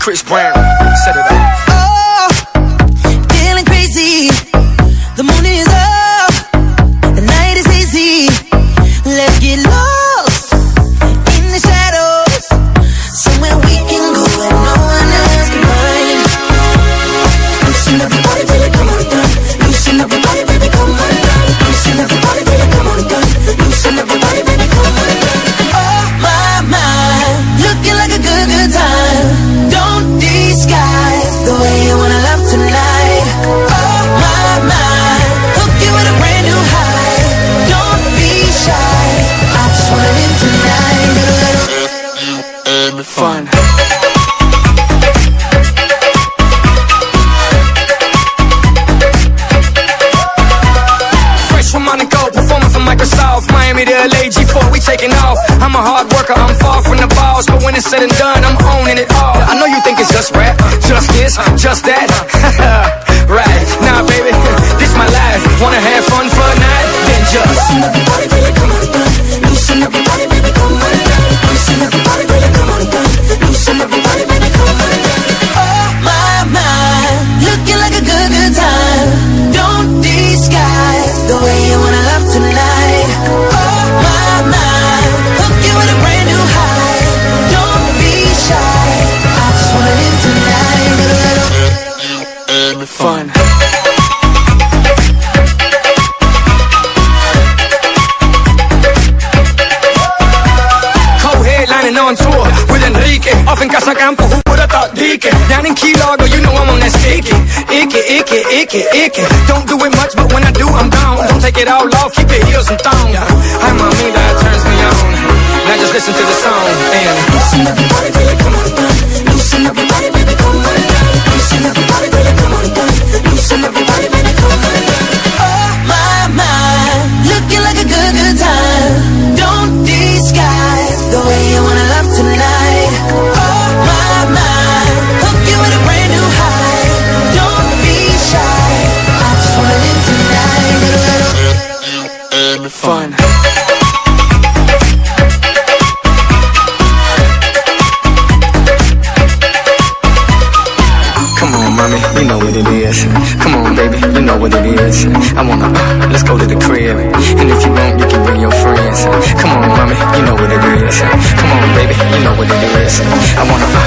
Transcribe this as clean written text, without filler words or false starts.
Chris Brown, set it up. Oh, feeling crazy. The moon is up, the night is hazy. Let's get lost in the shadows, somewhere we can go and no one else can find. Loosen up your body till it come undone. Loosen up your body, baby, come undone. Loosen up your body till it come undone. Loosen up your body, baby, come undone. Oh my mind, looking like a good time. Don't disguise the way you wanna love tonight. Oh my mind, hook you with a brand new high. Don't be shy, I just wanna live tonight. And fun. Fresh from Monaco, performing for Microsoft, Miami to LA, G4, we taking off. I'm a hard worker, I'm far from the balls, but when it's said and done, I'm owning it all. I know you think it's just rap, just this, just that. Right, nah baby, this my life. Wanna have fun for a night? Then just loosen up your body till it come undone. Loosen up your body, baby, come undone. Loosen up your body till it come undone. Loosen up your body, baby, come undone. Oh my mind, looking like a good time. Don't disguise the way you wanna love tonight. Oh my mind, hook you with a brand new high. Don't be shy, I just wanna live tonight. And fun. Co-headlining on tour with Enrique. Off in Casa Campo, who would've thought Deacon? Down in Key Largo, you know I'm on that sticky. Icky. Don't do it much, but when I do, I'm gone. Don't take it all off, keep your heels and thongs. Hi, mommy, that turns me on. Now just listen to the song and loosen up your body till it come undone. Loosen up your body, baby, come undone. Loosen up your body till it come undone. Loosen up your body, baby, come undone. Oh my mind, looking like a good time. Don't disguise the way you wanna love tonight. Oh my mind, hook you with a brand new high. Don't be shy, I just wanna live tonight. And fun. Come on, mommy, you know what it is. Come on, baby, you know what it is. I wanna, let's go to the crib. And if you want, you can bring your friends. Come on, mommy, you know what it is. Come on, baby, you know what it is. I wanna,